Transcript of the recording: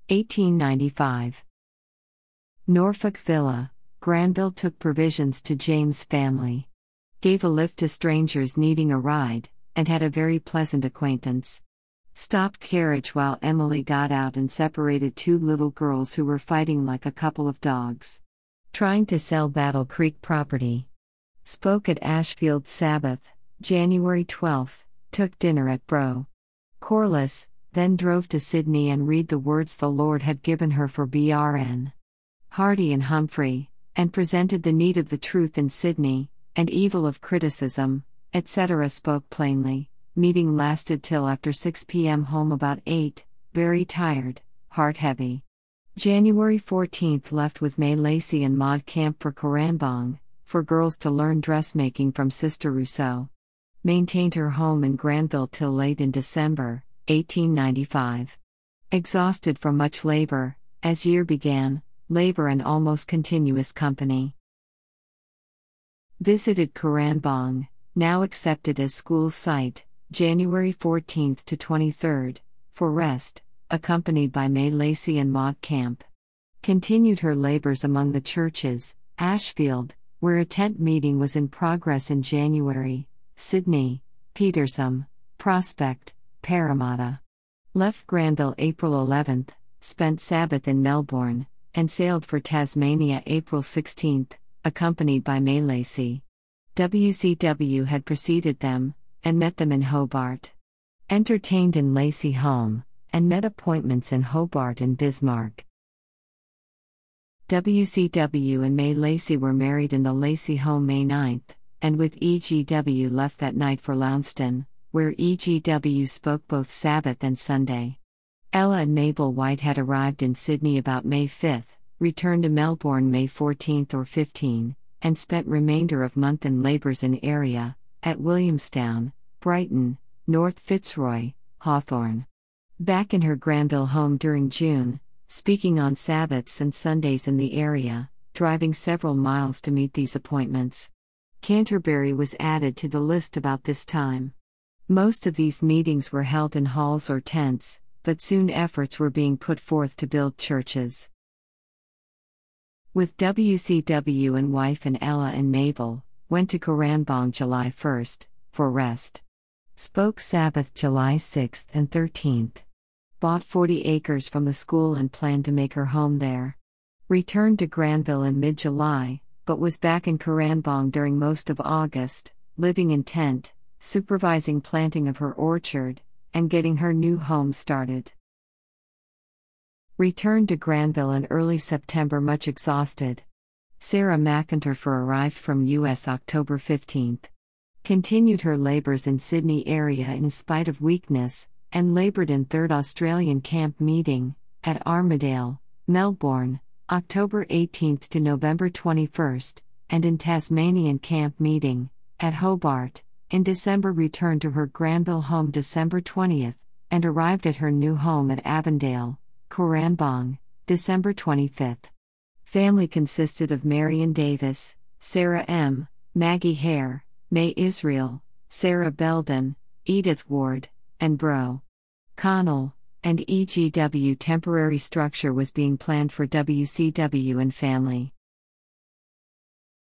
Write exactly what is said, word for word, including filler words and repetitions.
eighteen ninety-five. Norfolk Villa, Granville took provisions to James' family. Gave a lift to strangers needing a ride, and had a very pleasant acquaintance. Stopped carriage while Emily got out and separated two little girls who were fighting like a couple of dogs. Trying to sell Battle Creek property. Spoke at Ashfield Sabbath, January twelfth, took dinner at Bro. Corliss, then drove to Sydney and read the words the Lord had given her for B R N. Hardy and Humphrey, and presented the need of the truth in Sydney, and evil of criticism, et cetera. Spoke plainly. Meeting lasted till after six p.m. Home about eight, very tired, heart heavy. January fourteenth left with May Lacey and Maud Camp for Koranbong, for girls to learn dressmaking from Sister Rousseau. Maintained her home in Granville till late in December, eighteen ninety-five. Exhausted from much labor, as year began, labor and almost continuous company. Visited Koranbong, now accepted as school site, January fourteenth to twenty-third, for rest, accompanied by May Lacey and Maud Camp. Continued her labors among the churches, Ashfield, where a tent meeting was in progress in January, Sydney, Petersham, Prospect, Parramatta. Left Granville April eleventh, spent Sabbath in Melbourne, and sailed for Tasmania April sixteenth, accompanied by May Lacey. W C W had preceded them, and met them in Hobart. Entertained in Lacey home, and met appointments in Hobart and Bismarck. W C W and May Lacey were married in the Lacey home May ninth, and with E G W left that night for Lounston, where E G W spoke both Sabbath and Sunday. Ella and Mabel White had arrived in Sydney about May fifth, returned to Melbourne May fourteenth or fifteenth, and spent remainder of month in labours in area, at Williamstown, Brighton, North Fitzroy, Hawthorne. Back in her Granville home during June, speaking on Sabbaths and Sundays in the area, driving several miles to meet these appointments. Canterbury was added to the list about this time. Most of these meetings were held in halls or tents, but soon efforts were being put forth to build churches. With W C W and wife and Ella and Mabel, went to Koranbong July first, for rest. Spoke Sabbath July sixth and thirteenth. Bought forty acres from the school and planned to make her home there. Returned to Granville in mid-July, but was back in Koranbong during most of August, living in tent, supervising planting of her orchard, and getting her new home started. Returned to Granville in early September much exhausted. Sarah McIntyre arrived from U S October fifteenth. Continued her labours in Sydney area in spite of weakness, and laboured in third Australian Camp Meeting, at Armidale, Melbourne, October eighteenth to November twenty-first, and in Tasmanian Camp Meeting, at Hobart. In December returned to her Granville home December twentieth, and arrived at her new home at Avondale, Koranbong, December twenty-fifth. Family consisted of Marion Davis, Sarah M., Maggie Hare, May Israel, Sarah Belden, Edith Ward, and Bro. Connell, and E G W. Temporary structure was being planned for W C W and family.